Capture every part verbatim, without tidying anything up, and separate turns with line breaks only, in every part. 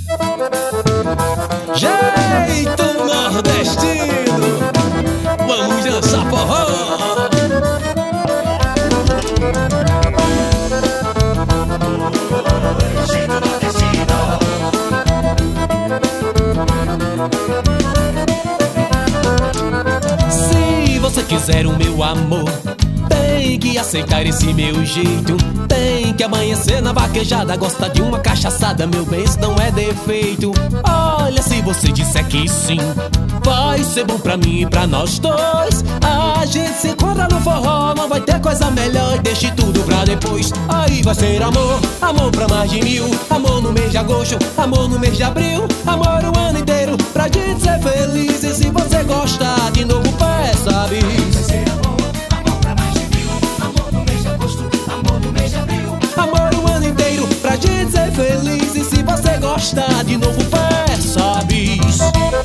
Jeito nordestino, vamos dançar forró.
Jeito nordestino.
Se você quiser o meu amor, tem que aceitar esse meu jeito. Tem que amanhecer na vaquejada, gosta de uma cachaçada, meu bem, isso não é defeito. Olha, se você disser que sim, vai ser bom pra mim e pra nós dois. A gente se encontra no forró, não vai ter coisa melhor, e deixe tudo pra depois. Aí vai ser amor, amor pra mais de mil. Amor no mês de agosto, amor no mês de abril. Amor o ano inteiro, pra gente ser feliz. E se você gostar de novo, peça bis.
Vai ser amor, amor pra mais de mil. Amor no mês de agosto, amor no mês de abril.
Amor o ano inteiro, pra gente ser feliz. E se você gostar de novo, peça bis.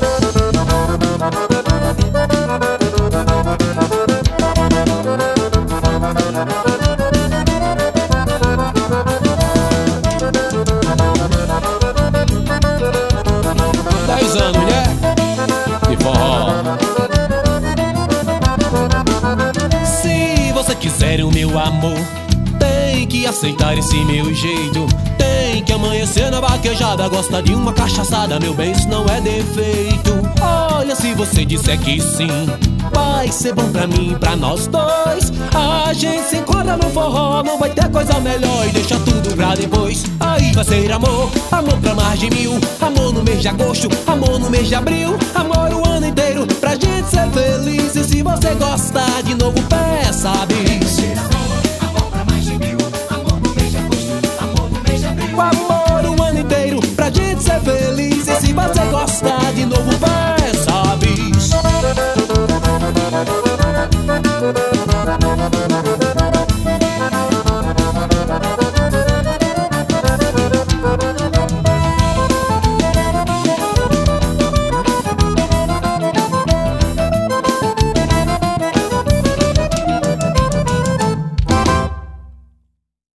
Dez anos, né? De forró. Se você quiser o meu amor, tem que aceitar esse meu jeito. Tem que amanhecer na vaquejada, gosta de uma cachaçada, meu bem, isso não é defeito. Olha, se você disser que sim, vai ser bom pra mim e pra nós dois. A gente se encontra no forró, não vai ter coisa melhor, e deixa tudo pra depois. Aí vai ser amor, amor pra mais de mil. Amor no mês de agosto, amor no mês de abril. Amor o ano inteiro, pra gente ser feliz. E se você gostar de novo, peça bis.
Vai ser amor, amor pra mais de mil. Amor no mês de agosto, amor no mês de abril.
O amor